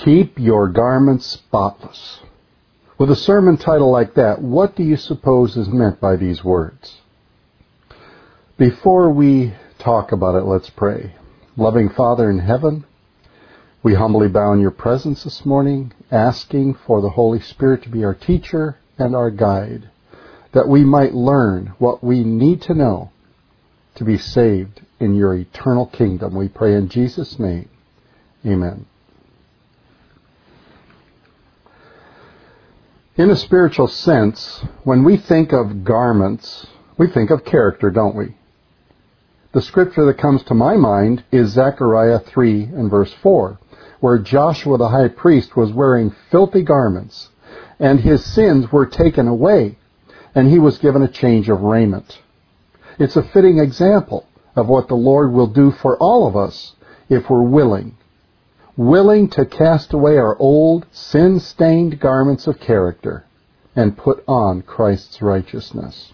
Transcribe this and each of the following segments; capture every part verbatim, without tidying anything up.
Keep your garments spotless. With a sermon title like that, what do you suppose is meant by these words? Before we talk about it, let's pray. Loving Father in heaven, we humbly bow in your presence this morning, asking for the Holy Spirit to be our teacher and our guide, that we might learn what we need to know to be saved in your eternal kingdom. We pray in Jesus' name. Amen. In a spiritual sense, when we think of garments, we think of character, don't we? The scripture that comes to my mind is Zechariah three and verse four, where Joshua the high priest was wearing filthy garments, and his sins were taken away, and he was given a change of raiment. It's a fitting example of what the Lord will do for all of us if we're willing. Willing to cast away our old, sin-stained garments of character and put on Christ's righteousness.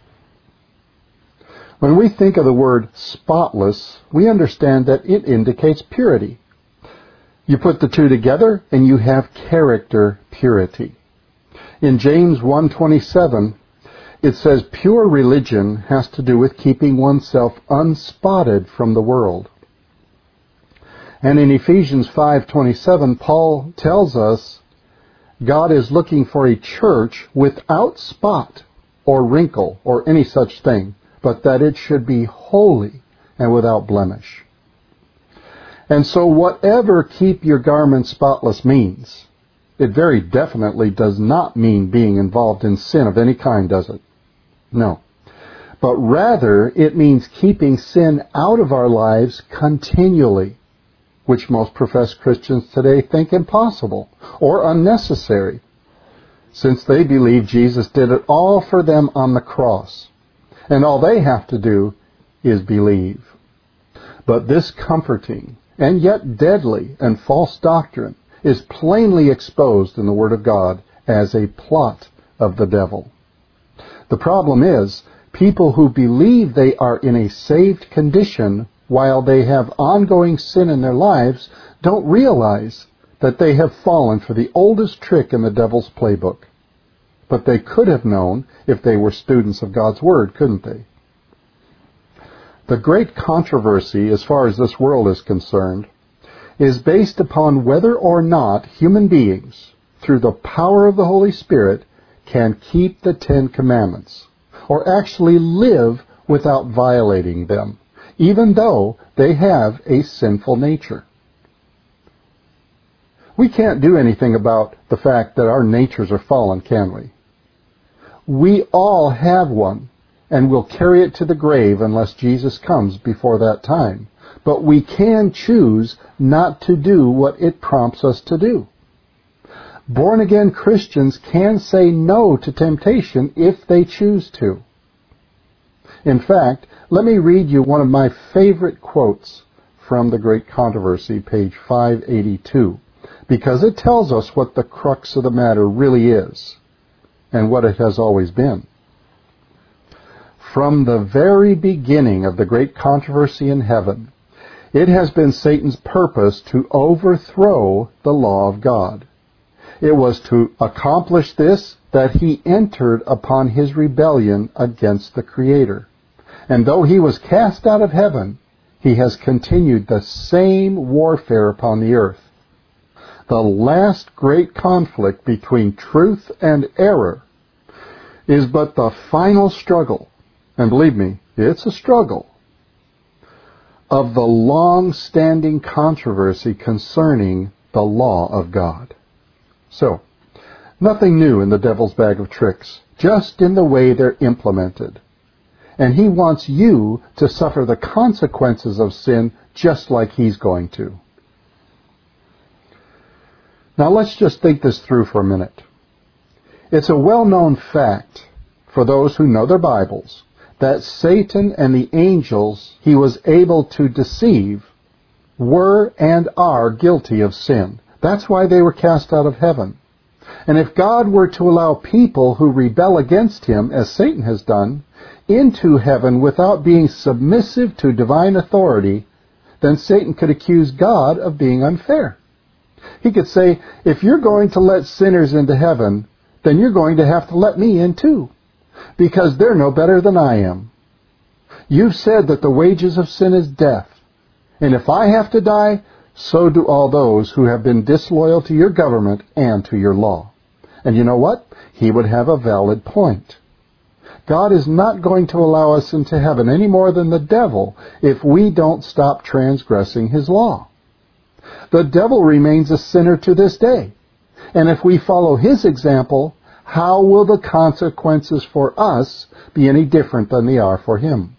When we think of the word spotless, we understand that it indicates purity. You put the two together and you have character purity. In James one twenty-seven, it says pure religion has to do with keeping oneself unspotted from the world. And in Ephesians five twenty-seven, Paul tells us God is looking for a church without spot or wrinkle or any such thing, but that it should be holy and without blemish. And so whatever keep your garments spotless means, it very definitely does not mean being involved in sin of any kind, does it? No. But rather, it means keeping sin out of our lives continually, which most professed Christians today think impossible or unnecessary, since they believe Jesus did it all for them on the cross, and all they have to do is believe. But this comforting and yet deadly and false doctrine is plainly exposed in the Word of God as a plot of the devil. The problem is, people who believe they are in a saved condition while they have ongoing sin in their lives don't realize that they have fallen for the oldest trick in the devil's playbook. But they could have known if they were students of God's Word, couldn't they? The great controversy, as far as this world is concerned, is based upon whether or not human beings, through the power of the Holy Spirit, can keep the Ten Commandments, or actually live without violating them, even though they have a sinful nature. We can't do anything about the fact that our natures are fallen, can we? We all have one, and will carry it to the grave unless Jesus comes before that time. But we can choose not to do what it prompts us to do. Born-again Christians can say no to temptation if they choose to. In fact, let me read you one of my favorite quotes from The Great Controversy, page five eighty-two, because it tells us what the crux of the matter really is, and what it has always been. From the very beginning of the great controversy in heaven, it has been Satan's purpose to overthrow the law of God. It was to accomplish this that he entered upon his rebellion against the Creator. And though he was cast out of heaven, he has continued the same warfare upon the earth. The last great conflict between truth and error is but the final struggle, and believe me, it's a struggle, of the long-standing controversy concerning the law of God. So, nothing new in the devil's bag of tricks, just in the way they're implemented. And he wants you to suffer the consequences of sin just like he's going to. Now let's just think this through for a minute. It's a well-known fact for those who know their Bibles that Satan and the angels he was able to deceive were and are guilty of sin. That's why they were cast out of heaven. And if God were to allow people who rebel against him, as Satan has done, into heaven without being submissive to divine authority, then Satan could accuse God of being unfair. He could say, if you're going to let sinners into heaven, then you're going to have to let me in too, because they're no better than I am. You've said that the wages of sin is death, and if I have to die, so do all those who have been disloyal to your government and to your law. And you know what? He would have a valid point. God is not going to allow us into heaven any more than the devil if we don't stop transgressing his law. The devil remains a sinner to this day. And if we follow his example, how will the consequences for us be any different than they are for him?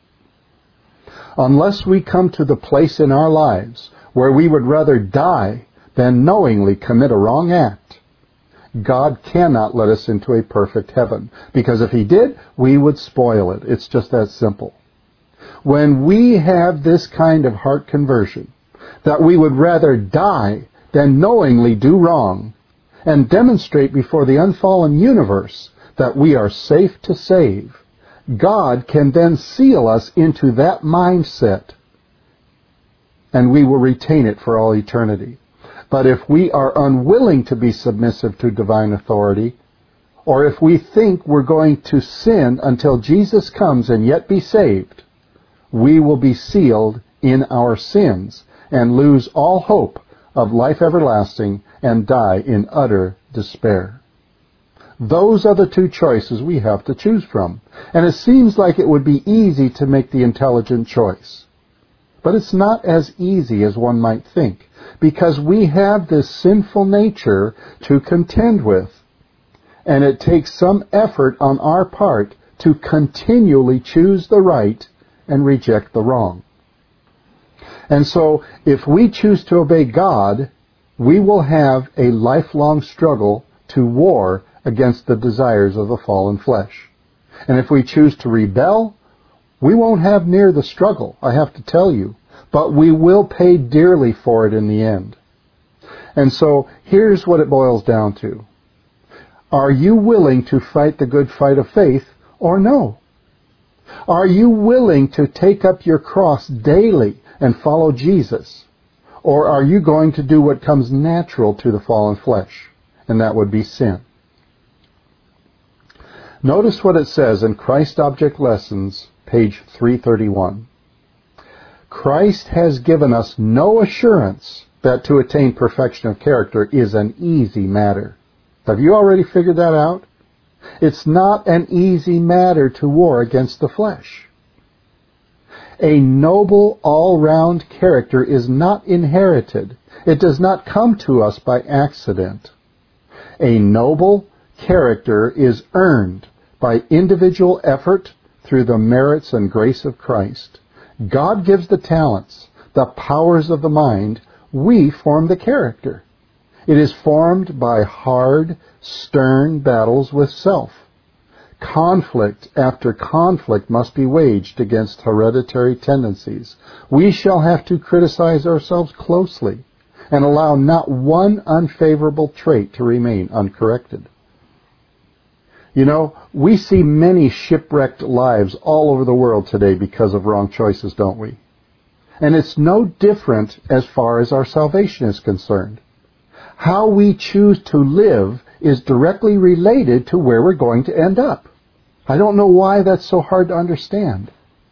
Unless we come to the place in our lives where we would rather die than knowingly commit a wrong act, God cannot let us into a perfect heaven, because if he did, we would spoil it. It's just that simple. When we have this kind of heart conversion, that we would rather die than knowingly do wrong, and demonstrate before the unfallen universe that we are safe to save, God can then seal us into that mindset, and we will retain it for all eternity. But if we are unwilling to be submissive to divine authority, or if we think we're going to sin until Jesus comes and yet be saved, we will be sealed in our sins and lose all hope of life everlasting and die in utter despair. Those are the two choices we have to choose from. And it seems like it would be easy to make the intelligent choice. But it's not as easy as one might think, because we have this sinful nature to contend with. And it takes some effort on our part to continually choose the right and reject the wrong. And so, if we choose to obey God, we will have a lifelong struggle to war against the desires of the fallen flesh. And if we choose to rebel, we won't have near the struggle, I have to tell you, but we will pay dearly for it in the end. And so, here's what it boils down to. Are you willing to fight the good fight of faith, or no? Are you willing to take up your cross daily and follow Jesus? Or are you going to do what comes natural to the fallen flesh? And that would be sin. Notice what it says in Christ Object Lessons, page three thirty-one. Christ has given us no assurance that to attain perfection of character is an easy matter. Have you already figured that out? It's not an easy matter to war against the flesh. A noble, all-round character is not inherited. It does not come to us by accident. A noble character is earned by individual effort through the merits and grace of Christ. God gives the talents, the powers of the mind. We form the character. It is formed by hard, stern battles with self. Conflict after conflict must be waged against hereditary tendencies. We shall have to criticize ourselves closely and allow not one unfavorable trait to remain uncorrected. You know, we see many shipwrecked lives all over the world today because of wrong choices, don't we? And it's no different as far as our salvation is concerned. How we choose to live is directly related to where we're going to end up. I don't know why that's so hard to understand.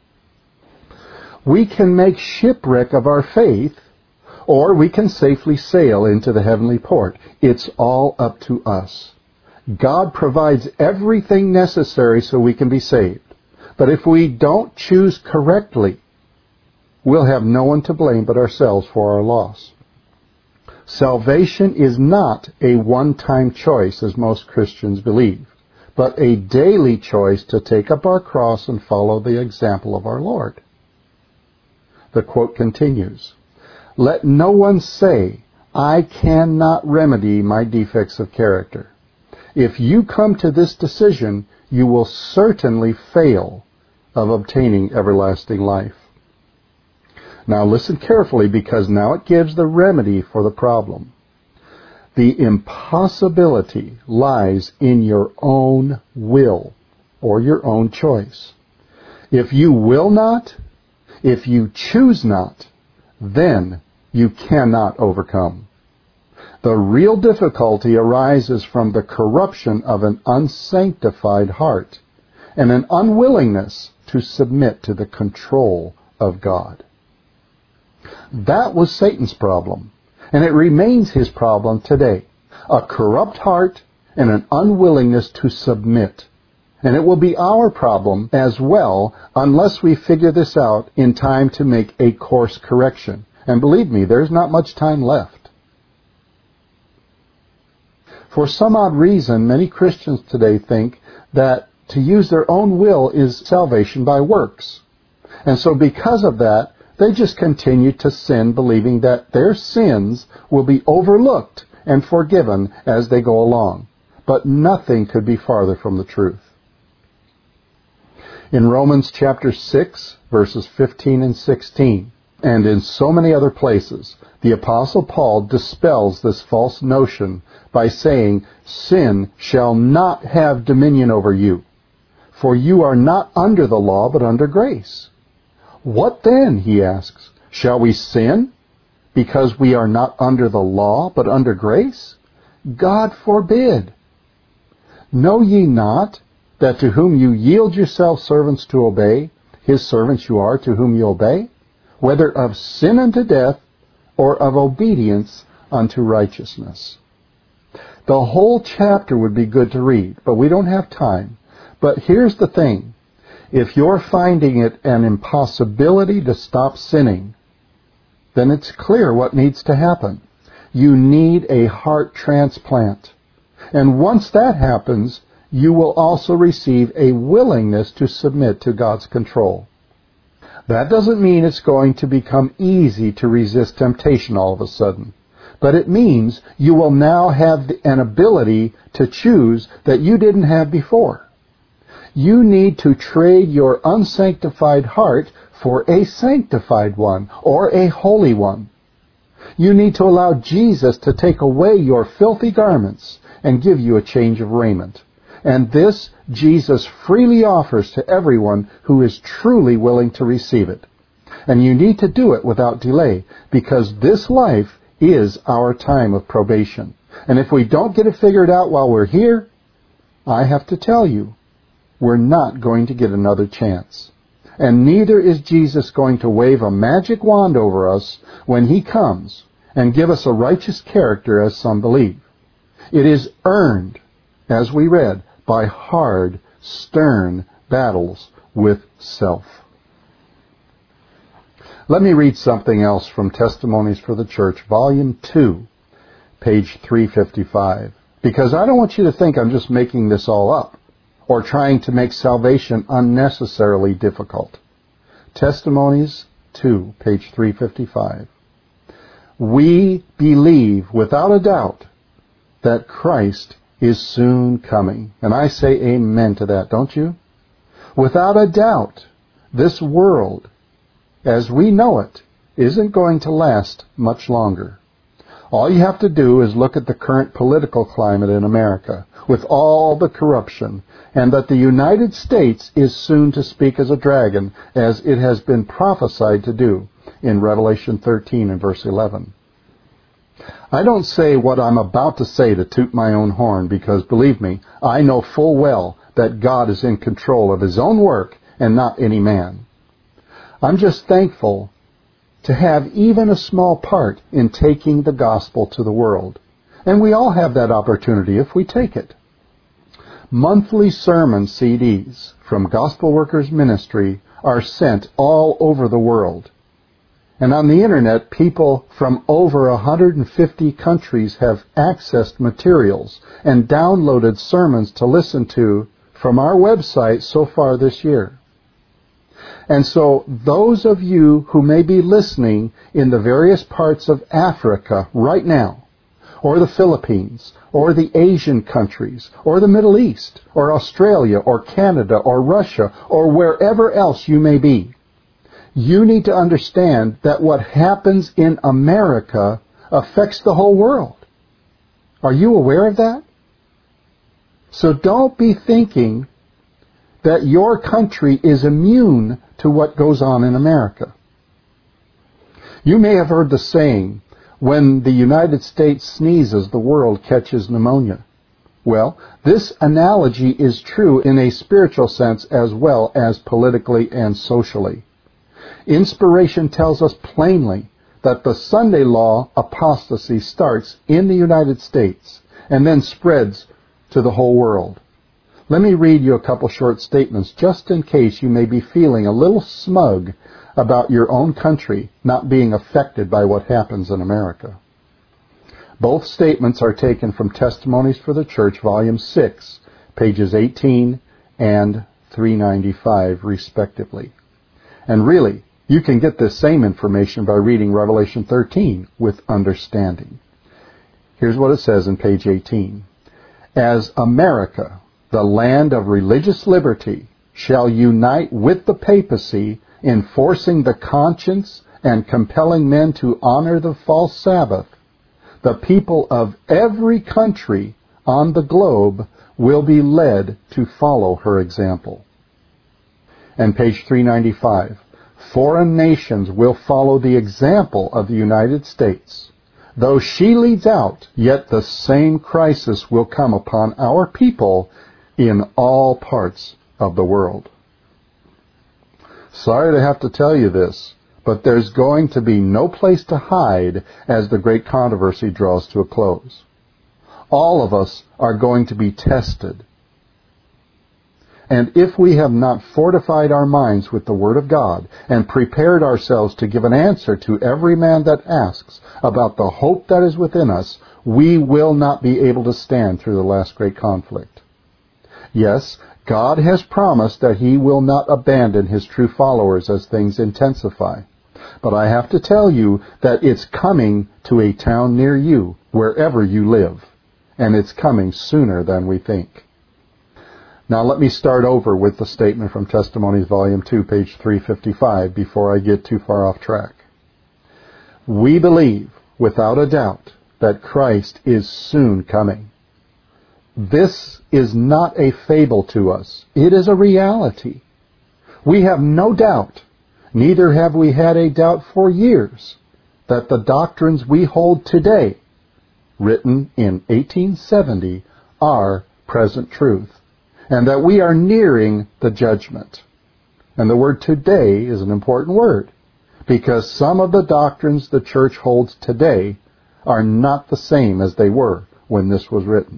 We can make shipwreck of our faith, or we can safely sail into the heavenly port. It's all up to us. God provides everything necessary so we can be saved. But if we don't choose correctly, we'll have no one to blame but ourselves for our loss. Salvation is not a one-time choice, as most Christians believe, but a daily choice to take up our cross and follow the example of our Lord. The quote continues, "Let no one say, I cannot remedy my defects of character. If you come to this decision, you will certainly fail of obtaining everlasting life." Now listen carefully, because now it gives the remedy for the problem. The impossibility lies in your own will or your own choice. If you will not, if you choose not, then you cannot overcome. The real difficulty arises from the corruption of an unsanctified heart and an unwillingness to submit to the control of God. That was Satan's problem, and it remains his problem today. A corrupt heart and an unwillingness to submit. And it will be our problem as well unless we figure this out in time to make a course correction. And believe me, there's not much time left. For some odd reason, many Christians today think that to use their own will is salvation by works. And so because of that, they just continue to sin, believing that their sins will be overlooked and forgiven as they go along. But nothing could be farther from the truth. In Romans chapter six, verses fifteen and sixteen, and in so many other places, the Apostle Paul dispels this false notion by saying, "Sin shall not have dominion over you, for you are not under the law but under grace." What then, he asks, shall we sin because we are not under the law but under grace? God forbid. Know ye not that to whom you yield yourselves servants to obey, his servants you are to whom you obey, whether of sin unto death or of obedience unto righteousness? The whole chapter would be good to read, but we don't have time. But here's the thing. If you're finding it an impossibility to stop sinning, then it's clear what needs to happen. You need a heart transplant. And once that happens, you will also receive a willingness to submit to God's control. That doesn't mean it's going to become easy to resist temptation all of a sudden. But it means you will now have an ability to choose that you didn't have before. You need to trade your unsanctified heart for a sanctified one, or a holy one. You need to allow Jesus to take away your filthy garments and give you a change of raiment. And this Jesus freely offers to everyone who is truly willing to receive it. And you need to do it without delay, because this life is our time of probation. And if we don't get it figured out while we're here, I have to tell you, we're not going to get another chance. And neither is Jesus going to wave a magic wand over us when he comes and give us a righteous character as some believe. It is earned, as we read, by hard, stern battles with self. Let me read something else from Testimonies for the Church, Volume two, page three fifty-five, because I don't want you to think I'm just making this all up or trying to make salvation unnecessarily difficult. Testimonies two, page three fifty-five. We believe without a doubt that Christ is soon coming. And I say amen to that, don't you? Without a doubt, this world, as we know it, isn't going to last much longer. All you have to do is look at the current political climate in America, with all the corruption, and that the United States is soon to speak as a dragon, as it has been prophesied to do in Revelation thirteen and verse eleven. I don't say what I'm about to say to toot my own horn, because, believe me, I know full well that God is in control of his own work and not any man. I'm just thankful to have even a small part in taking the gospel to the world. And we all have that opportunity if we take it. Monthly sermon C Ds from Gospel Workers Ministry are sent all over the world. And on the internet, people from over one hundred fifty countries have accessed materials and downloaded sermons to listen to from our website so far this year. And so those of you who may be listening in the various parts of Africa right now, or the Philippines, or the Asian countries, or the Middle East, or Australia, or Canada, or Russia, or wherever else you may be, you need to understand that what happens in America affects the whole world. Are you aware of that? So don't be thinking that your country is immune to what goes on in America. You may have heard the saying, When the United States sneezes, the world catches pneumonia. Well, this analogy is true in a spiritual sense as well as politically and socially. Inspiration tells us plainly that the Sunday law apostasy starts in the United States and then spreads to the whole world. Let me read you a couple short statements just in case you may be feeling a little smug about your own country not being affected by what happens in America. Both statements are taken from Testimonies for the Church, Volume six, pages eighteen and three ninety-five, respectively. And really, you can get this same information by reading Revelation thirteen with understanding. Here's what it says in page eighteen. As America, the land of religious liberty, shall unite with the papacy in forcing the conscience and compelling men to honor the false Sabbath, the people of every country on the globe will be led to follow her example. And page three ninety-five. Foreign nations will follow the example of the United States. Though she leads out, yet the same crisis will come upon our people in all parts of the world. Sorry to have to tell you this, but there's going to be no place to hide as the great controversy draws to a close. All of us are going to be tested. And if we have not fortified our minds with the Word of God and prepared ourselves to give an answer to every man that asks about the hope that is within us, we will not be able to stand through the last great conflict. Yes, God has promised that He will not abandon His true followers as things intensify. But I have to tell you that it's coming to a town near you, wherever you live. And it's coming sooner than we think. Now let me start over with the statement from Testimonies, Volume two, page three fifty-five, before I get too far off track. We believe, without a doubt, that Christ is soon coming. This is not a fable to us. It is a reality. We have no doubt, neither have we had a doubt for years, that the doctrines we hold today, written in eighteen seventy, are present truth, and that we are nearing the judgment. And the word today is an important word, because some of the doctrines the church holds today are not the same as they were when this was written.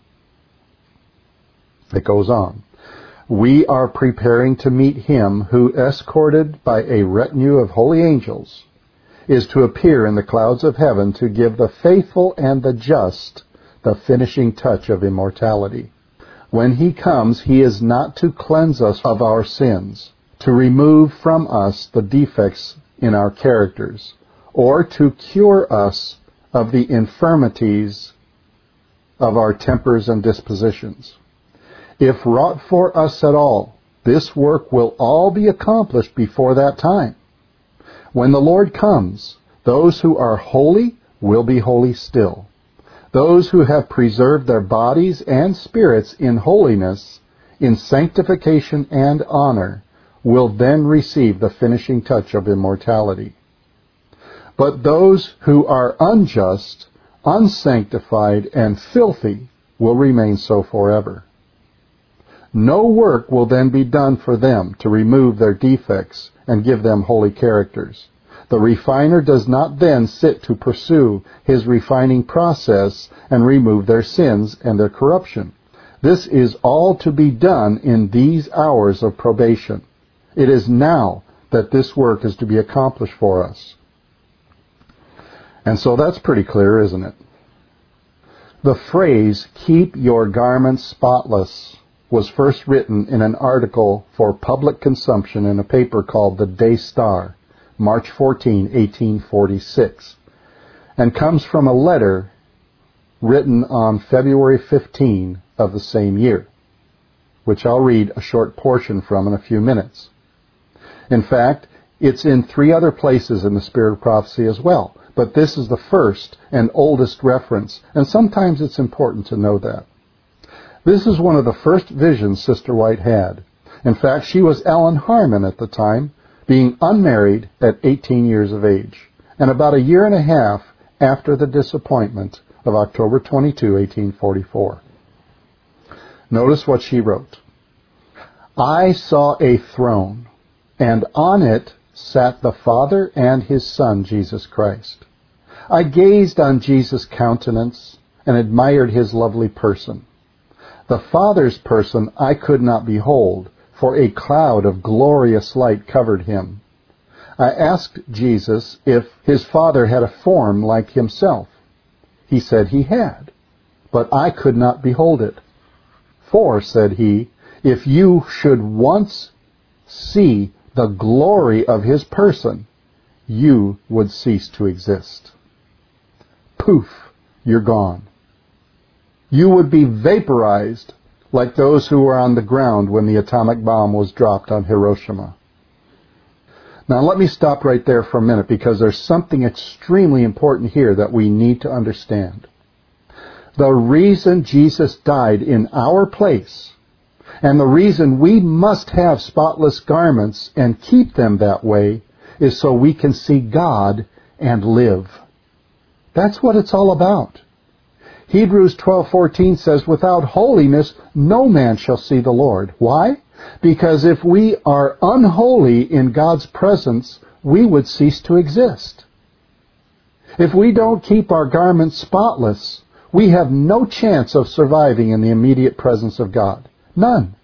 It goes on. We are preparing to meet Him who, escorted by a retinue of holy angels, is to appear in the clouds of heaven to give the faithful and the just the finishing touch of immortality. When He comes, He is not to cleanse us of our sins, to remove from us the defects in our characters, or to cure us of the infirmities of our tempers and dispositions. If wrought for us at all, this work will all be accomplished before that time. When the Lord comes, those who are holy will be holy still. Those who have preserved their bodies and spirits in holiness, in sanctification and honor, will then receive the finishing touch of immortality. But those who are unjust, unsanctified, and filthy will remain so forever. No work will then be done for them to remove their defects and give them holy characters. The refiner does not then sit to pursue his refining process and remove their sins and their corruption. This is all to be done in these hours of probation. It is now that this work is to be accomplished for us. And so that's pretty clear, isn't it? The phrase, "keep your garments spotless," was first written in an article for public consumption in a paper called the Day Star, March fourteenth, eighteen forty-six, and comes from a letter written on February fifteenth of the same year, which I'll read a short portion from in a few minutes. In fact, it's in three other places in the Spirit of Prophecy as well, but this is the first and oldest reference, and sometimes it's important to know that. This is one of the first visions Sister White had. In fact, she was Ellen Harmon at the time, being unmarried at eighteen years of age. And about a year and a half after the disappointment of October twenty-second, eighteen forty-four. Notice what she wrote. I saw a throne, and on it sat the Father and his Son, Jesus Christ. I gazed on Jesus' countenance and admired his lovely person. The Father's person I could not behold, for a cloud of glorious light covered him. I asked Jesus if his Father had a form like himself. He said he had, but I could not behold it. For, said he, if you should once see the glory of his person, you would cease to exist. Poof, you're gone. You would be vaporized like those who were on the ground when the atomic bomb was dropped on Hiroshima. Now let me stop right there for a minute, because there's something extremely important here that we need to understand. The reason Jesus died in our place, and the reason we must have spotless garments and keep them that way, is so we can see God and live. That's what it's all about. Hebrews twelve fourteen says, without holiness no man shall see the Lord. Why? Because if we are unholy in God's presence, we would cease to exist. If we don't keep our garments spotless, we have no chance of surviving in the immediate presence of God. None.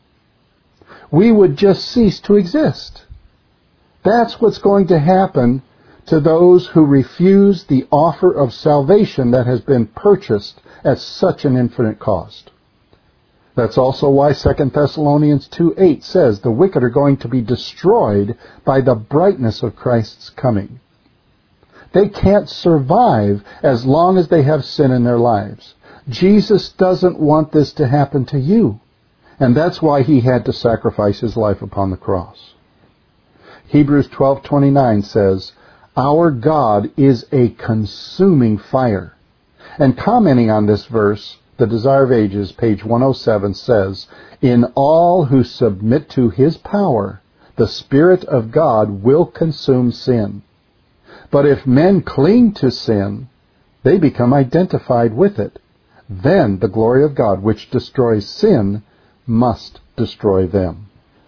We would just cease to exist. That's what's going to happen to those who refuse the offer of salvation that has been purchased at such an infinite cost. That's also why Second Thessalonians two eight says the wicked are going to be destroyed by the brightness of Christ's coming. They can't survive as long as they have sin in their lives. Jesus doesn't want this to happen to you. And that's why he had to sacrifice his life upon the cross. Hebrews twelve twenty-nine says, our God is a consuming fire. And commenting on this verse, the Desire of Ages, page one oh seven, says, in all who submit to his power, the Spirit of God will consume sin. But if men cling to sin, they become identified with it. Then the glory of God, which destroys sin, must destroy them.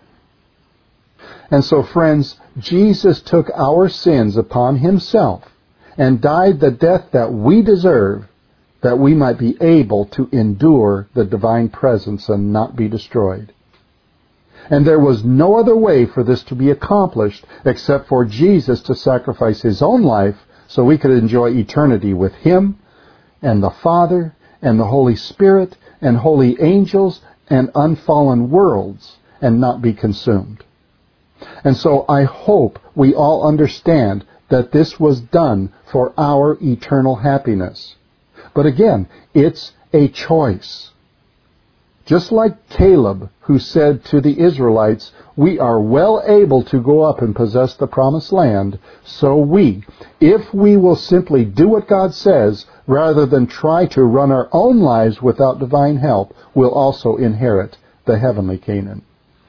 And so, friends, Jesus took our sins upon himself and died the death that we deserve, that we might be able to endure the divine presence and not be destroyed. And there was no other way for this to be accomplished except for Jesus to sacrifice his own life so we could enjoy eternity with him and the Father and the Holy Spirit and holy angels and unfallen worlds and not be consumed. And so I hope we all understand that this was done for our eternal happiness. But again, it's a choice. Just like Caleb, who said to the Israelites, we are well able to go up and possess the promised land, so we, if we will simply do what God says, rather than try to run our own lives without divine help, will also inherit the heavenly Canaan.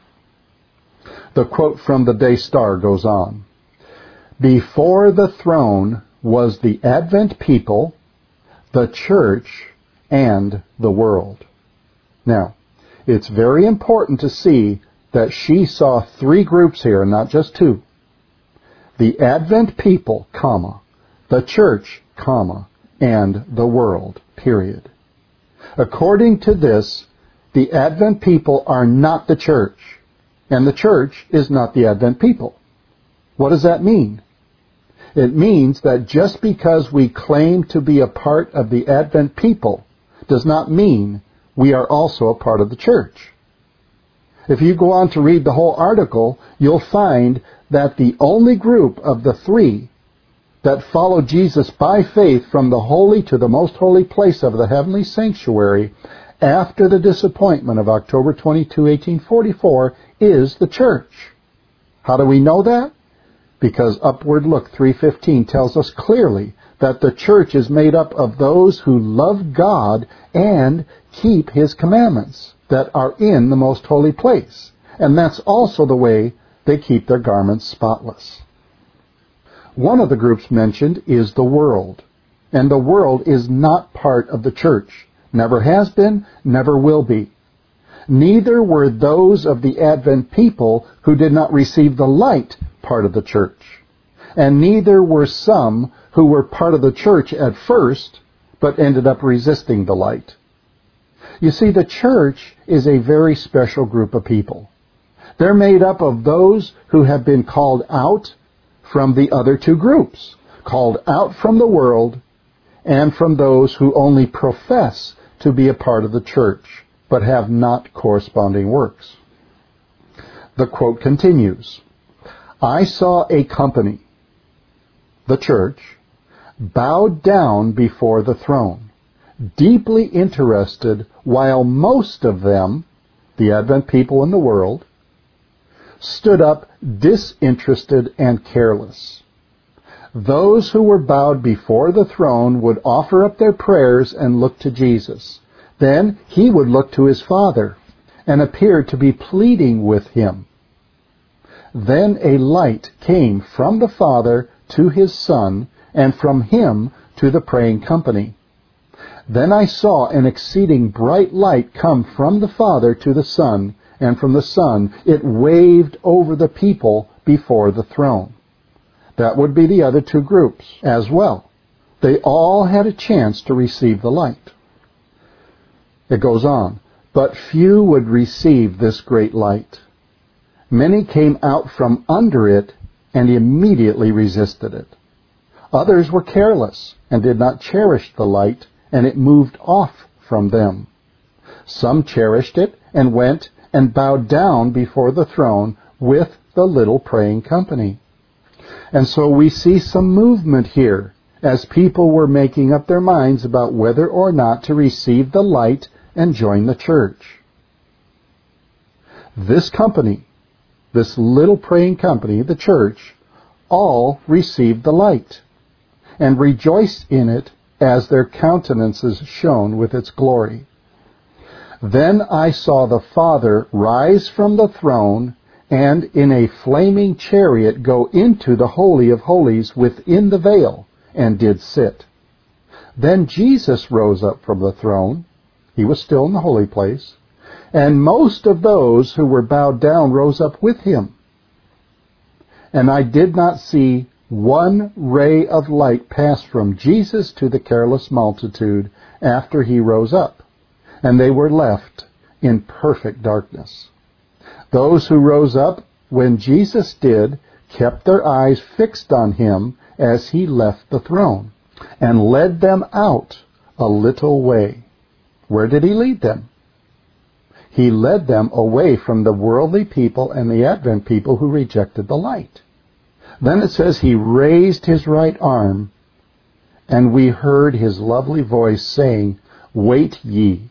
The quote from the Day Star goes on. Before the throne was the Advent people, the church, and the world. Now, it's very important to see that she saw three groups here, not just two. The Advent people, comma, the church, comma, and the world, period. According to this, the Advent people are not the church, and the church is not the Advent people. What does that mean? It means that just because we claim to be a part of the Advent people does not mean we are also a part of the church. If you go on to read the whole article, you'll find that the only group of the three that followed Jesus by faith from the holy to the most holy place of the heavenly sanctuary after the disappointment of October twenty-second, eighteen forty-four is the church. How do we know that? Because Upward Look three fifteen tells us clearly that the church is made up of those who love God and keep his commandments that are in the most holy place. And that's also the way they keep their garments spotless. One of the groups mentioned is the world. and the world is not part of the church. Never has been, never will be. Neither were those of the Advent people who did not receive the light part of the church. And neither were some who were part of the church at first, but ended up resisting the light. You see, the church is a very special group of people. They're made up of those who have been called out from the other two groups, called out from the world, and from those who only profess to be a part of the church, but have not corresponding works. The quote continues, I saw a company, the church, bowed down before the throne, deeply interested, while most of them, the Advent people in the world, stood up disinterested and careless. Those who were bowed before the throne would offer up their prayers and look to Jesus. Then he would look to his Father and appear to be pleading with him. Then a light came from the Father to his Son, and from him to the praying company. Then I saw an exceeding bright light come from the Father to the Son, and from the Son it waved over the people before the throne. That would be the other two groups as well. They all had a chance to receive the light. It goes on, but few would receive this great light. Many came out from under it and immediately resisted it. Others were careless and did not cherish the light, and it moved off from them. Some cherished it and went and bowed down before the throne with the little praying company. And so we see some movement here as people were making up their minds about whether or not to receive the light and join the church. This company, this little praying company, the church, all received the light and rejoiced in it as their countenances shone with its glory. Then I saw the Father rise from the throne and in a flaming chariot go into the Holy of Holies within the veil, and did sit. Then Jesus rose up from the throne. He was still in the holy place. And most of those who were bowed down rose up with him. And I did not see one ray of light pass from Jesus to the careless multitude after he rose up, and they were left in perfect darkness. Those who rose up when Jesus did kept their eyes fixed on him as he left the throne, and led them out a little way. Where did he lead them? He led them away from the worldly people and the Advent people who rejected the light. Then it says he raised his right arm, and we heard his lovely voice saying, Wait ye,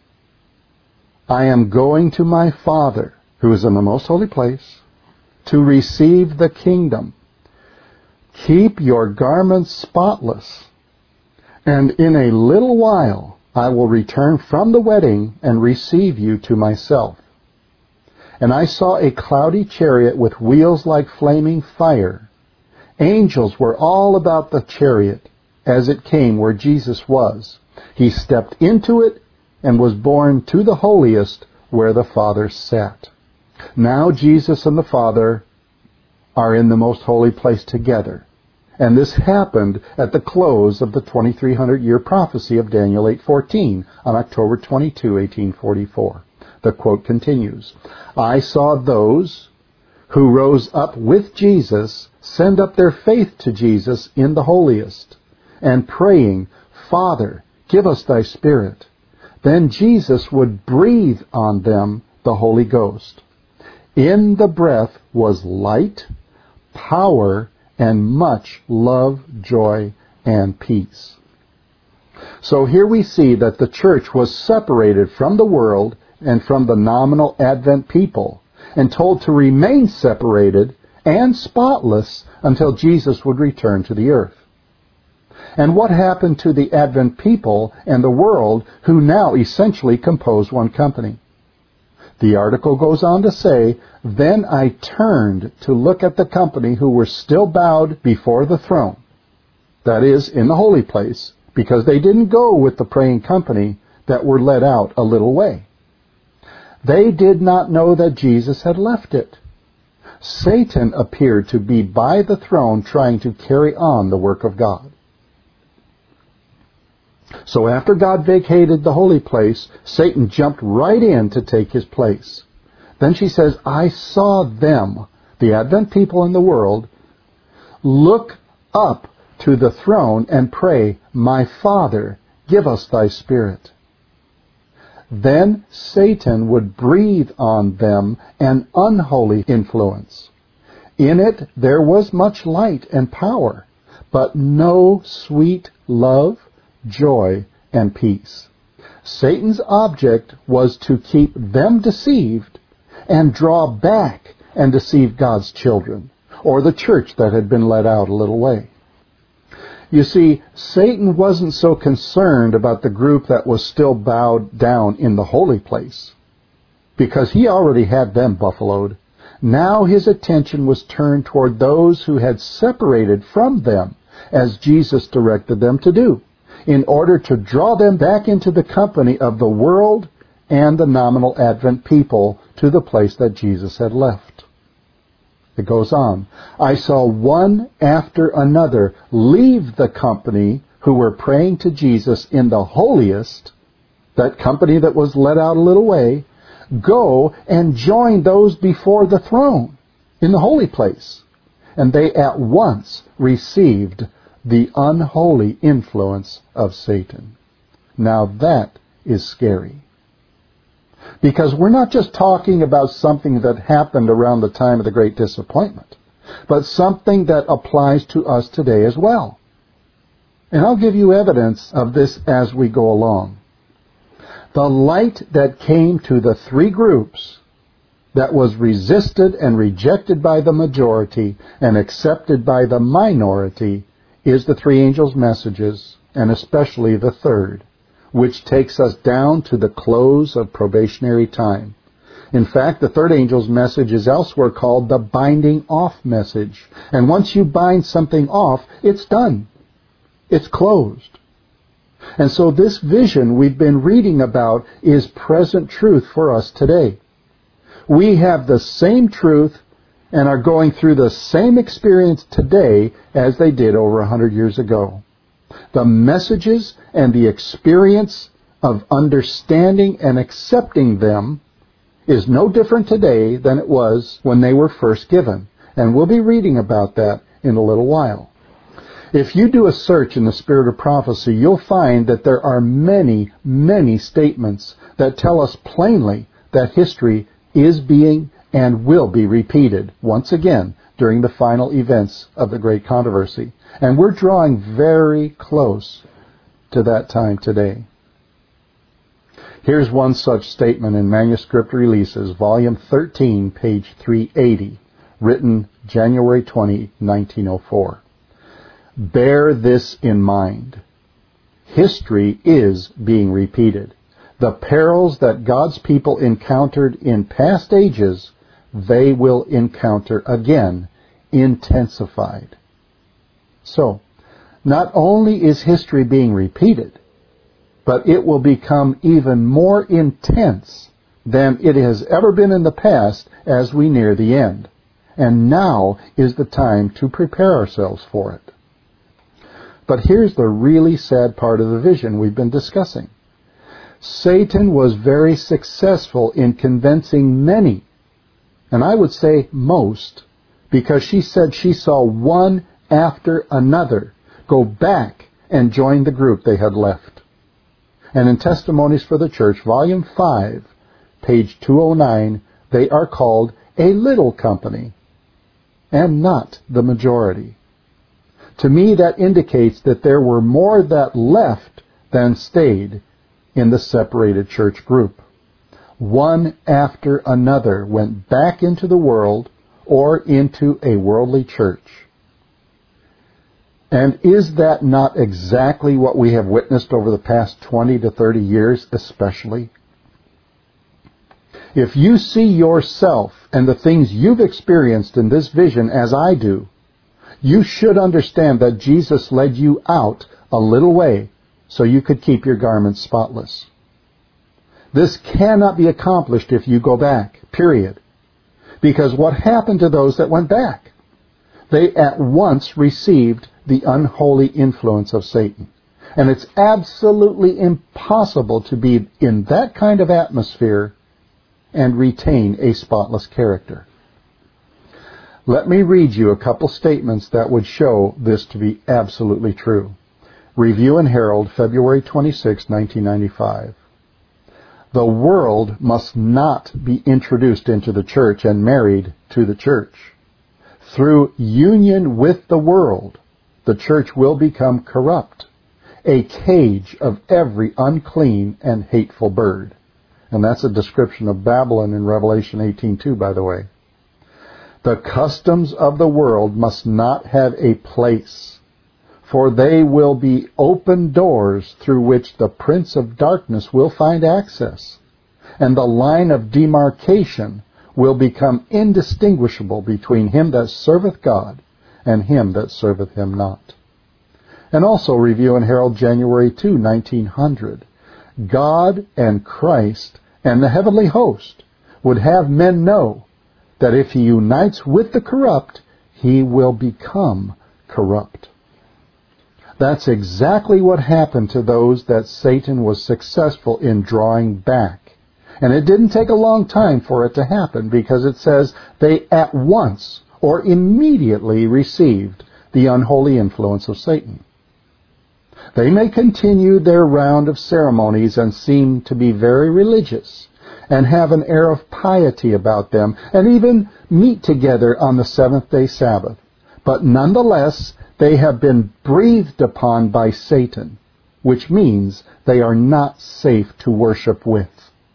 I am going to my Father, who is in the most holy place, to receive the kingdom. Keep your garments spotless, and in a little while I will return from the wedding and receive you to myself. And I saw a cloudy chariot with wheels like flaming fire. Angels were all about the chariot as it came where Jesus was. He stepped into it and was borne to the holiest where the Father sat. Now Jesus and the Father are in the most holy place together. And this happened at the close of the twenty-three hundred year prophecy of Daniel eight fourteen on October twenty-second, eighteen forty-four. The quote continues, I saw those who rose up with Jesus send up their faith to Jesus in the holiest, and praying, Father, give us thy Spirit. Then Jesus would breathe on them the Holy Ghost. In the breath was light, power, and much love, joy, and peace. So here we see that the church was separated from the world and from the nominal Advent people, and told to remain separated and spotless until Jesus would return to the earth. And what happened to the Advent people and the world who now essentially compose one company? The article goes on to say, Then I turned to look at the company who were still bowed before the throne, that is, in the holy place, because they didn't go with the praying company that were led out a little way. They did not know that Jesus had left it. Satan appeared to be by the throne trying to carry on the work of God. So after God vacated the holy place, Satan jumped right in to take his place. Then she says, I saw them, the Advent people in the world, look up to the throne and pray, My Father, give us thy Spirit. Then Satan would breathe on them an unholy influence. In it there was much light and power, but no sweet love, joy, and peace. Satan's object was to keep them deceived and draw back and deceive God's children, or the church that had been led out a little way. You see, Satan wasn't so concerned about the group that was still bowed down in the holy place, because he already had them buffaloed. Now his attention was turned toward those who had separated from them, as Jesus directed them to do, in order to draw them back into the company of the world and the nominal Advent people to the place that Jesus had left. It goes on. I saw one after another leave the company who were praying to Jesus in the holiest, that company that was led out a little way, go and join those before the throne in the holy place. And they at once received the unholy influence of Satan. Now that is scary. Because we're not just talking about something that happened around the time of the Great Disappointment, but something that applies to us today as well. And I'll give you evidence of this as we go along. The light that came to the three groups that was resisted and rejected by the majority and accepted by the minority is the three angels' messages, and especially the third, which takes us down to the close of probationary time. In fact, the third angel's message is elsewhere called the binding off message. And once you bind something off, it's done. It's closed. And so this vision we've been reading about is present truth for us today. We have the same truth and are going through the same experience today as they did over a hundred years ago. The messages and the experience of understanding and accepting them is no different today than it was when they were first given. And we'll be reading about that in a little while. If you do a search in the spirit of prophecy, you'll find that there are many, many statements that tell us plainly that history is being and will be repeated once again during the final events of the Great Controversy. And we're drawing very close to that time today. Here's one such statement in Manuscript Releases, Volume thirteen, page three eighty, written January twentieth, nineteen oh four. Bear this in mind. History is being repeated. The perils that God's people encountered in past ages, they will encounter again, intensified. So, not only is history being repeated, but it will become even more intense than it has ever been in the past as we near the end. And now is the time to prepare ourselves for it. But here's the really sad part of the vision we've been discussing. Satan was very successful in convincing many, and I would say most, because she said she saw one after another go back and join the group they had left. And in Testimonies for the Church, Volume five, page two oh nine, they are called a little company and not the majority. To me, that indicates that there were more that left than stayed in the separated church group. One after another went back into the world or into a worldly church. And is that not exactly what we have witnessed over the past twenty to thirty years especially? If you see yourself and the things you've experienced in this vision as I do, you should understand that Jesus led you out a little way so you could keep your garments spotless. This cannot be accomplished if you go back, period. Because what happened to those that went back? They at once received the unholy influence of Satan. And it's absolutely impossible to be in that kind of atmosphere and retain a spotless character. Let me read you a couple statements that would show this to be absolutely true. Review and Herald, February twenty-sixth, nineteen ninety-five. The world must not be introduced into the church and married to the church. Through union with the world, the church will become corrupt, a cage of every unclean and hateful bird. And that's a description of Babylon in Revelation eighteen two, by the way. The customs of the world must not have a place, for they will be open doors through which the prince of darkness will find access, and the line of demarcation will become indistinguishable between him that serveth God and him that serveth him not. And also Review and Herald, January second, nineteen hundred. God and Christ and the heavenly host would have men know that if he unites with the corrupt, he will become corrupt. That's exactly what happened to those that Satan was successful in drawing back. And it didn't take a long time for it to happen, because it says they at once or immediately received the unholy influence of Satan. They may continue their round of ceremonies and seem to be very religious and have an air of piety about them, and even meet together on the seventh-day Sabbath. But nonetheless, they have been breathed upon by Satan, which means they are not safe to worship with.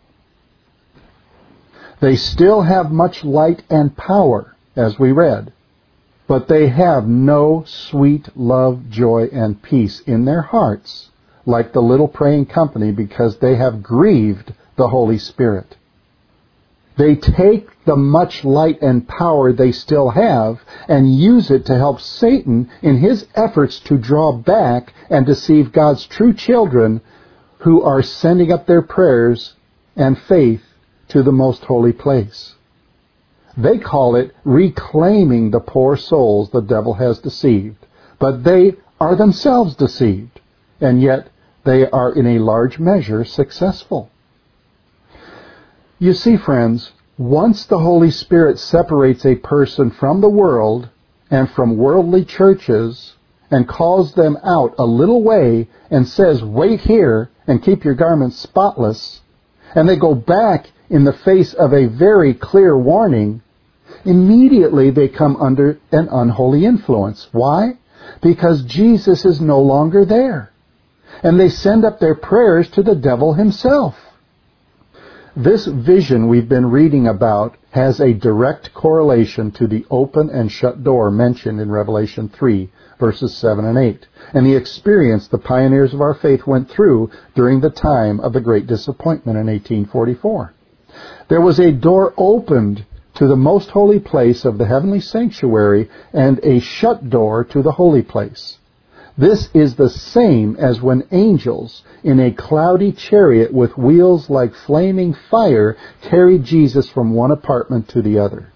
They still have much light and power, as we read, but they have no sweet love, joy, and peace in their hearts, like the little praying company, because they have grieved the Holy Spirit. They take the much light and power they still have and use it to help Satan in his efforts to draw back and deceive God's true children who are sending up their prayers and faith to the most holy place. They call it reclaiming the poor souls the devil has deceived, but they are themselves deceived, and yet they are in a large measure successful. You see, friends, once the Holy Spirit separates a person from the world and from worldly churches and calls them out a little way and says, wait here and keep your garments spotless, and they go back in the face of a very clear warning, immediately they come under an unholy influence. Why? Because Jesus is no longer there. And they send up their prayers to the devil himself. This vision we've been reading about has a direct correlation to the open and shut door mentioned in Revelation three, verses seven and eight, and the experience the pioneers of our faith went through during the time of the Great Disappointment in eighteen forty-four. There was a door opened to the most holy place of the heavenly sanctuary and a shut door to the holy place. This is the same as when angels in a cloudy chariot with wheels like flaming fire carried Jesus from one apartment to the other.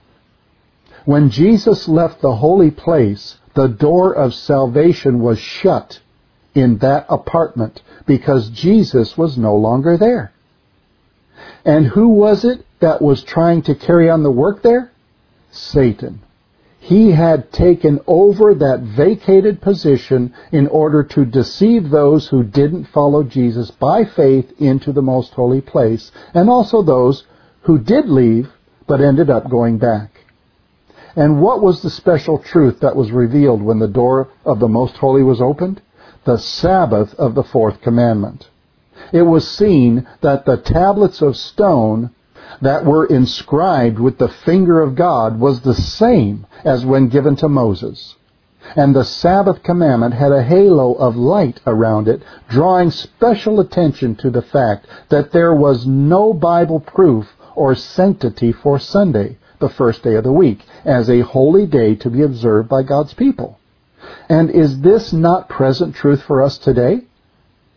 When Jesus left the holy place, the door of salvation was shut in that apartment because Jesus was no longer there. And who was it that was trying to carry on the work there? Satan. He had taken over that vacated position in order to deceive those who didn't follow Jesus by faith into the most holy place, and also those who did leave but ended up going back. And what was the special truth that was revealed when the door of the most holy was opened? The Sabbath of the fourth commandment. It was seen that the tablets of stone that were inscribed with the finger of God was the same as when given to Moses. And the Sabbath commandment had a halo of light around it, drawing special attention to the fact that there was no Bible proof or sanctity for Sunday, the first day of the week, as a holy day to be observed by God's people. And is this not present truth for us today?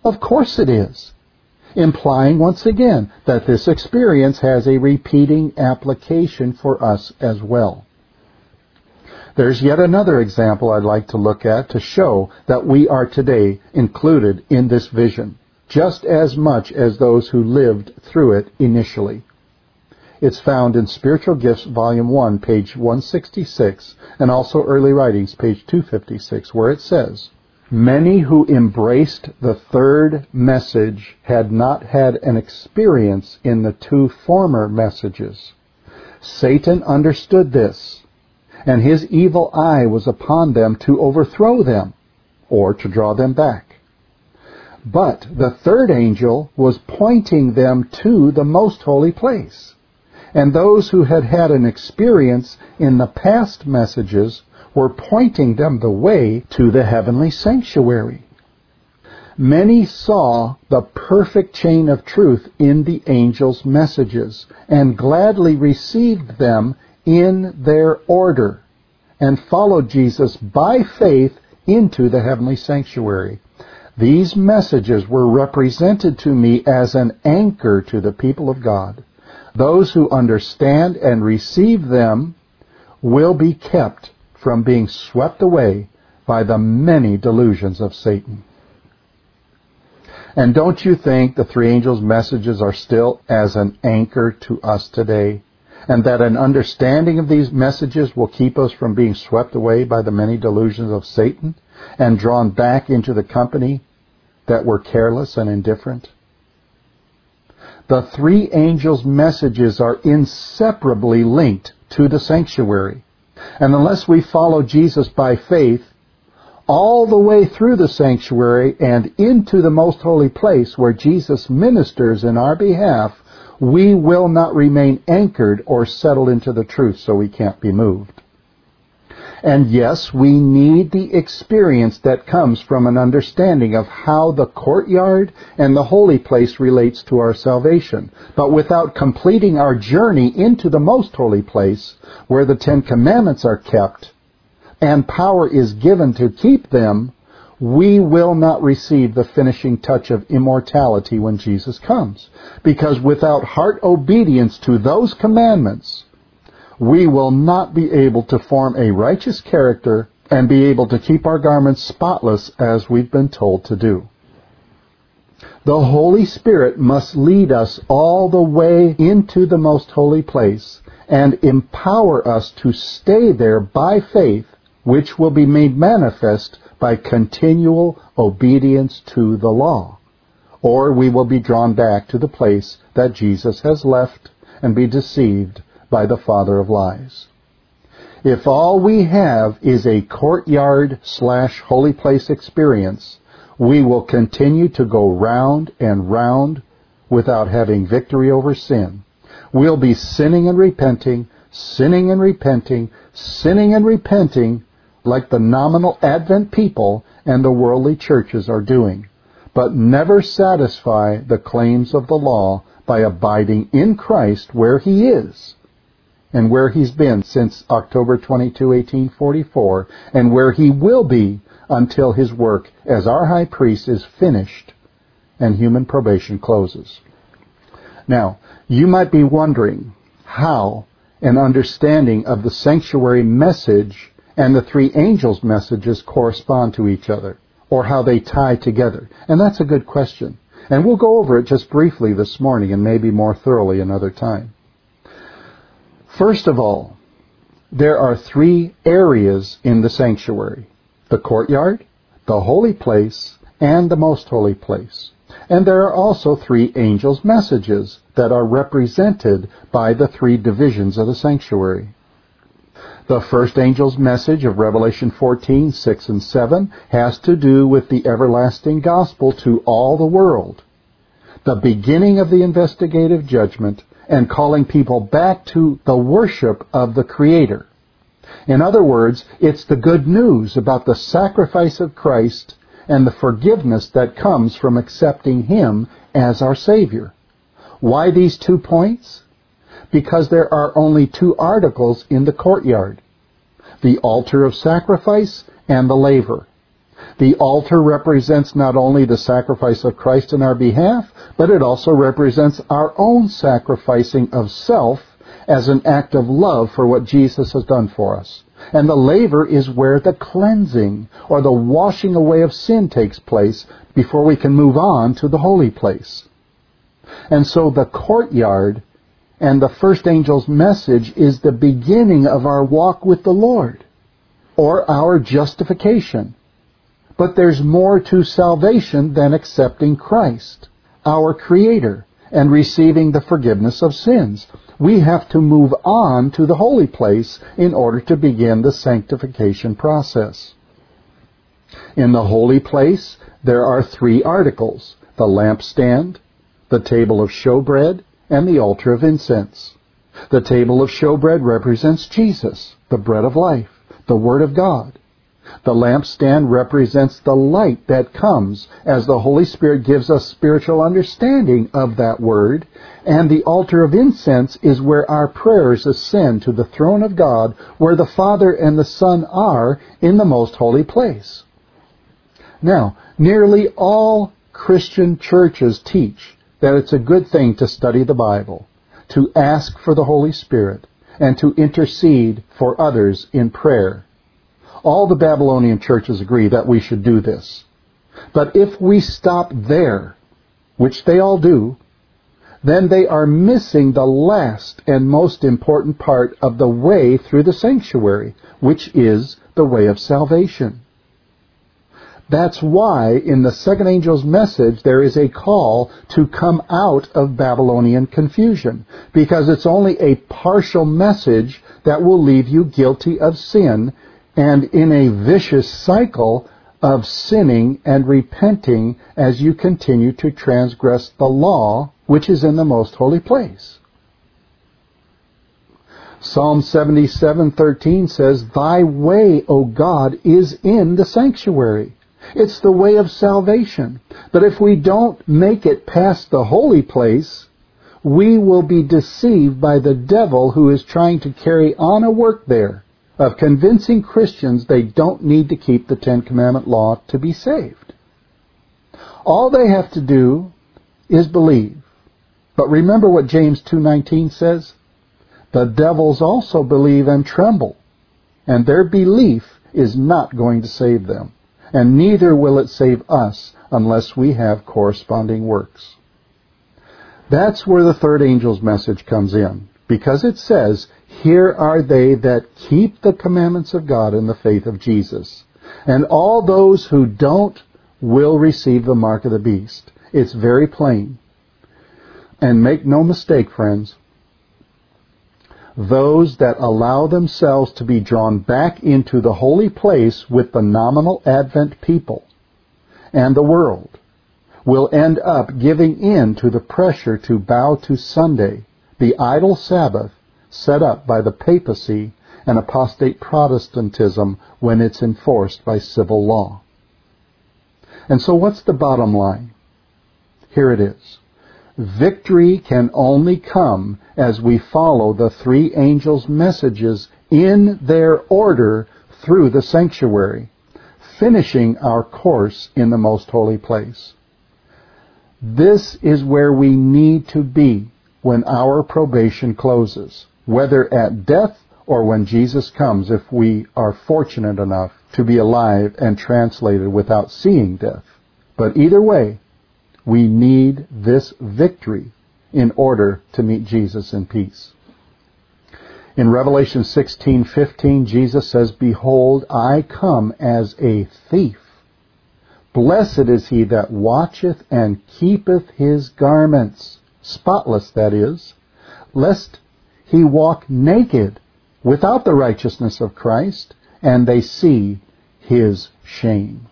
Of course it is. Implying once again that this experience has a repeating application for us as well. There's yet another example I'd like to look at to show that we are today included in this vision, just as much as those who lived through it initially. It's found in Spiritual Gifts, Volume one, page one sixty-six, and also Early Writings, page two fifty-six, where it says, "Many who embraced the third message had not had an experience in the two former messages. Satan understood this, and his evil eye was upon them to overthrow them, or to draw them back. But the third angel was pointing them to the most holy place, and those who had had an experience in the past messages were pointing them the way to the heavenly sanctuary. Many saw the perfect chain of truth in the angels' messages, and gladly received them in their order, and followed Jesus by faith into the heavenly sanctuary. These messages were represented to me as an anchor to the people of God. Those who understand and receive them will be kept from being swept away by the many delusions of Satan." And don't you think the three angels' messages are still as an anchor to us today? And that an understanding of these messages will keep us from being swept away by the many delusions of Satan and drawn back into the company that were careless and indifferent? The three angels' messages are inseparably linked to the sanctuary. And unless we follow Jesus by faith all the way through the sanctuary and into the most holy place where Jesus ministers in our behalf, we will not remain anchored or settled into the truth, so we can't be moved. And yes, we need the experience that comes from an understanding of how the courtyard and the holy place relates to our salvation. But without completing our journey into the most holy place, where the Ten Commandments are kept, and power is given to keep them, we will not receive the finishing touch of immortality when Jesus comes. Because without heart obedience to those commandments, we will not be able to form a righteous character and be able to keep our garments spotless as we've been told to do. The Holy Spirit must lead us all the way into the most holy place and empower us to stay there by faith, which will be made manifest by continual obedience to the law. Or we will be drawn back to the place that Jesus has left and be deceived by the father of lies. If all we have is a courtyard slash holy place experience, we will continue to go round and round without having victory over sin. We'll be sinning and repenting, sinning and repenting, sinning and repenting, like the nominal Advent people and the worldly churches are doing, but never satisfy the claims of the law by abiding in Christ where He is, and where He's been since October twenty-second, eighteen forty-four, and where He will be until His work as our high priest is finished and human probation closes. Now, you might be wondering how an understanding of the sanctuary message and the three angels' messages correspond to each other, or how they tie together. And that's a good question. And we'll go over it just briefly this morning and maybe more thoroughly another time. First of all, there are three areas in the sanctuary: the courtyard, the holy place, and the most holy place. And there are also three angels' messages that are represented by the three divisions of the sanctuary. The first angel's message of Revelation fourteen, six and seven has to do with the everlasting gospel to all the world, the beginning of the investigative judgment, and calling people back to the worship of the Creator. In other words, it's the good news about the sacrifice of Christ and the forgiveness that comes from accepting Him as our Savior. Why these two points? Because there are only two articles in the courtyard: the altar of sacrifice and the laver. The altar represents not only the sacrifice of Christ in our behalf, but it also represents our own sacrificing of self as an act of love for what Jesus has done for us. And the laver is where the cleansing or the washing away of sin takes place before we can move on to the holy place. And so the courtyard and the first angel's message is the beginning of our walk with the Lord, or our justification. But there's more to salvation than accepting Christ, our Creator, and receiving the forgiveness of sins. We have to move on to the holy place in order to begin the sanctification process. In the holy place, there are three articles: the lampstand, the table of showbread, and the altar of incense. The table of showbread represents Jesus, the bread of life, the Word of God. The lampstand represents the light that comes as the Holy Spirit gives us spiritual understanding of that Word. And the altar of incense is where our prayers ascend to the throne of God, where the Father and the Son are in the most holy place. Now, nearly all Christian churches teach that it's a good thing to study the Bible, to ask for the Holy Spirit, and to intercede for others in prayer. All the Babylonian churches agree that we should do this. But if we stop there, which they all do, then they are missing the last and most important part of the way through the sanctuary, which is the way of salvation. That's why in the second angel's message there is a call to come out of Babylonian confusion, because it's only a partial message that will leave you guilty of sin and in a vicious cycle of sinning and repenting as you continue to transgress the law, which is in the most holy place. Psalm seventy-seven thirteen says, "Thy way, O God, is in the sanctuary." It's the way of salvation. But if we don't make it past the holy place, we will be deceived by the devil, who is trying to carry on a work there of convincing Christians they don't need to keep the Ten Commandment law to be saved. All they have to do is believe. But remember what James two nineteen says? The devils also believe and tremble, and their belief is not going to save them. And neither will it save us unless we have corresponding works. That's where the third angel's message comes in, because it says, "Here are they that keep the commandments of God in the faith of Jesus. And all those who don't will receive the mark of the beast." It's very plain. And make no mistake, friends, those that allow themselves to be drawn back into the holy place with the nominal Advent people and the world will end up giving in to the pressure to bow to Sunday, the idol Sabbath set up by the papacy and apostate Protestantism when it's enforced by civil law. And so what's the bottom line? Here it is. Victory can only come as we follow the three angels' messages in their order through the sanctuary, finishing our course in the most holy place. This is where we need to be when our probation closes, whether at death or when Jesus comes, if we are fortunate enough to be alive and translated without seeing death. But either way, we need this victory in order to meet Jesus in peace. In Revelation sixteen fifteen, Jesus says, "Behold, I come as a thief. Blessed is he that watcheth and keepeth his garments," spotless that is, "lest he walk naked without the righteousness of Christ, and they see his shame."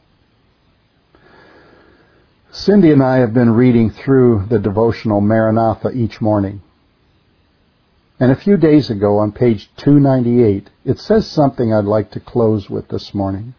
Cindy and I have been reading through the devotional Maranatha each morning. And a few days ago on page two ninety-eight, it says something I'd like to close with this morning.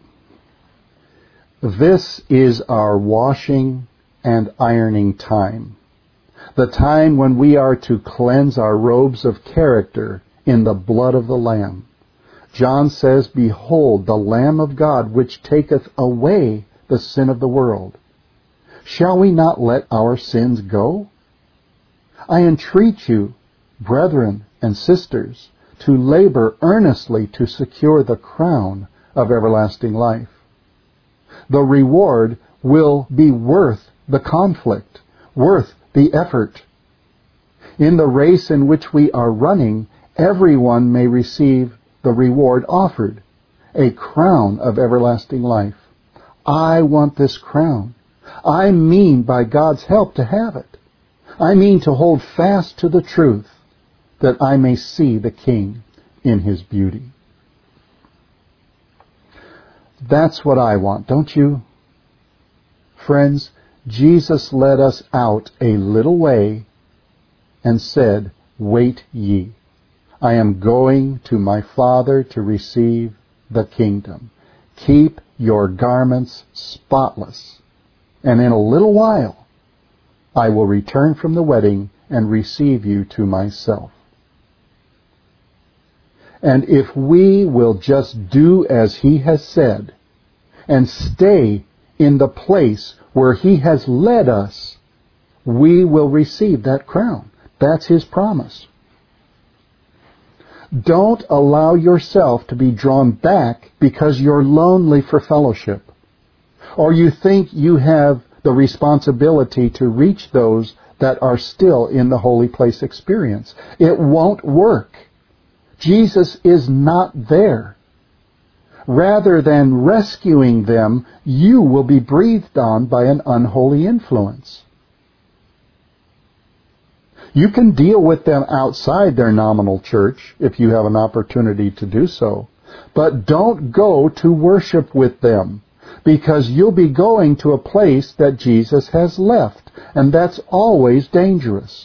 This is our washing and ironing time, the time when we are to cleanse our robes of character in the blood of the Lamb. John says, "Behold, the Lamb of God, which taketh away the sin of the world. Shall we not let our sins go? I entreat you, brethren and sisters, to labor earnestly to secure the crown of everlasting life. The reward will be worth the conflict, worth the effort. In the race in which we are running, everyone may receive the reward offered, a crown of everlasting life. I want this crown. I mean, by God's help, to have it. I mean to hold fast to the truth, that I may see the King in his beauty." That's what I want, don't you? Friends, Jesus led us out a little way and said, "Wait ye. I am going to my Father to receive the kingdom. Keep your garments spotless, and in a little while I will return from the wedding and receive you to myself." And if we will just do as he has said and stay in the place where he has led us, we will receive that crown. That's his promise. Don't allow yourself to be drawn back because you're lonely for fellowship, or you think you have the responsibility to reach those that are still in the holy place experience. It won't work. Jesus is not there. Rather than rescuing them, you will be breathed on by an unholy influence. You can deal with them outside their nominal church if you have an opportunity to do so, but don't go to worship with them, because you'll be going to a place that Jesus has left, and that's always dangerous.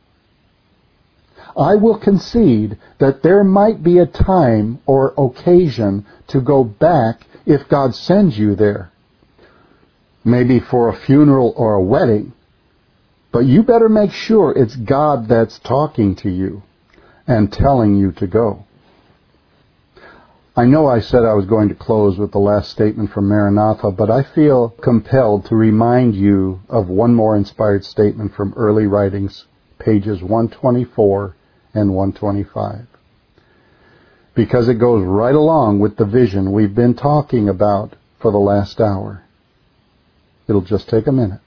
I will concede that there might be a time or occasion to go back if God sends you there, maybe for a funeral or a wedding, but you better make sure it's God that's talking to you and telling you to go. I know I said I was going to close with the last statement from Maranatha, but I feel compelled to remind you of one more inspired statement from Early Writings, pages one twenty-four and one twenty-five, because it goes right along with the vision we've been talking about for the last hour. It'll just take a minute.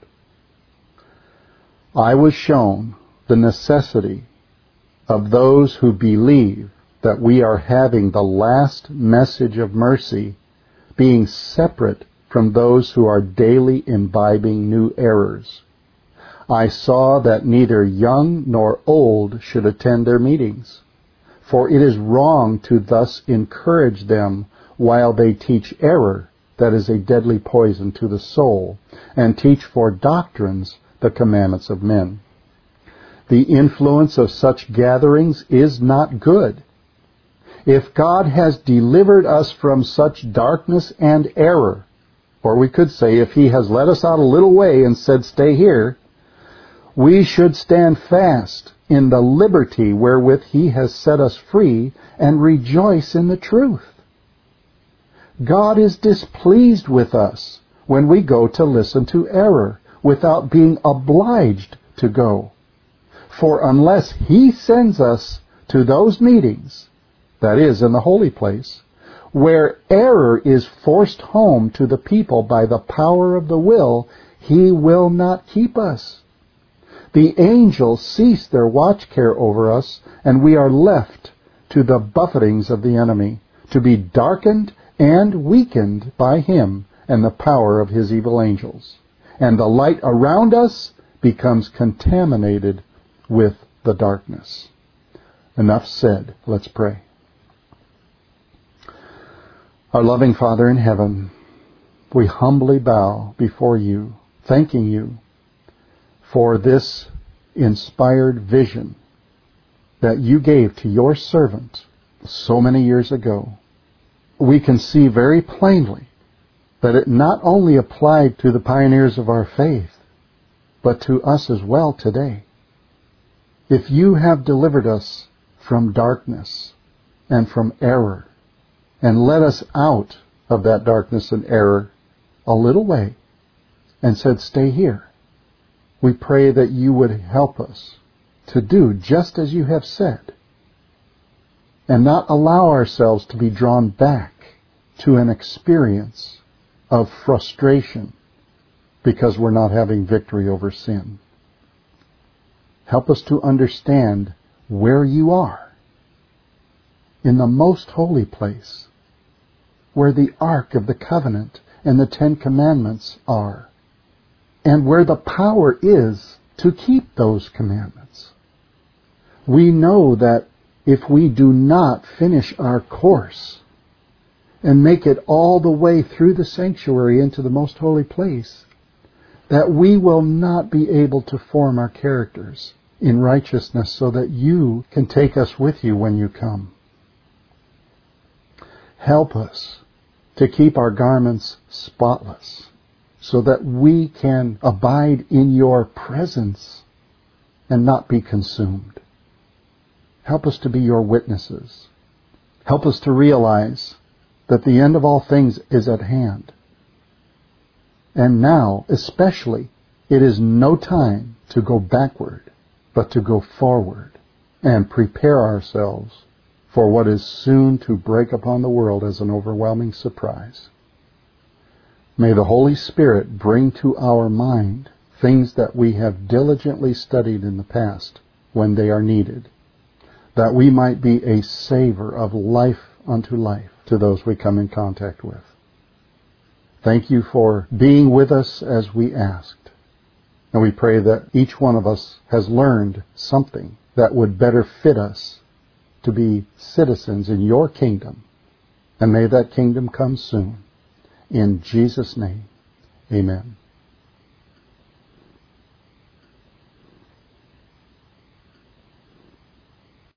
"I was shown the necessity of those who believe that we are having the last message of mercy being separate from those who are daily imbibing new errors. I saw that neither young nor old should attend their meetings, for it is wrong to thus encourage them while they teach error that is a deadly poison to the soul, and teach for doctrines the commandments of men. The influence of such gatherings is not good. If God has delivered us from such darkness and error, or we could say if he has led us out a little way and said, stay here, we should stand fast in the liberty wherewith he has set us free and rejoice in the truth. God is displeased with us when we go to listen to error without being obliged to go. For unless he sends us to those meetings, that is, in the holy place, where error is forced home to the people by the power of the will, he will not keep us. The angels cease their watch care over us, and we are left to the buffetings of the enemy, to be darkened and weakened by him and the power of his evil angels. And the light around us becomes contaminated with the darkness. Enough said. Let's pray. Our loving Father in heaven, we humbly bow before you, thanking you for this inspired vision that you gave to your servant so many years ago. We can see very plainly that it not only applied to the pioneers of our faith, but to us as well today. If you have delivered us from darkness and from error, and led us out of that darkness and error a little way and said, stay here. We pray that you would help us to do just as you have said and not allow ourselves to be drawn back to an experience of frustration because we're not having victory over sin. Help us to understand where you are, in the most holy place, where the Ark of the Covenant and the Ten Commandments are, and where the power is to keep those commandments. We know that if we do not finish our course and make it all the way through the sanctuary into the most holy place, that we will not be able to form our characters in righteousness so that you can take us with you when you come. Help us to keep our garments spotless so that we can abide in your presence and not be consumed. Help us to be your witnesses. Help us to realize that the end of all things is at hand. And now, especially, it is no time to go backward, but to go forward and prepare ourselves for what is soon to break upon the world as an overwhelming surprise. May the Holy Spirit bring to our mind things that we have diligently studied in the past when they are needed, that we might be a savor of life unto life to those we come in contact with. Thank you for being with us as we asked. And we pray that each one of us has learned something that would better fit us to be citizens in your kingdom. And may that kingdom come soon. In Jesus' name, amen.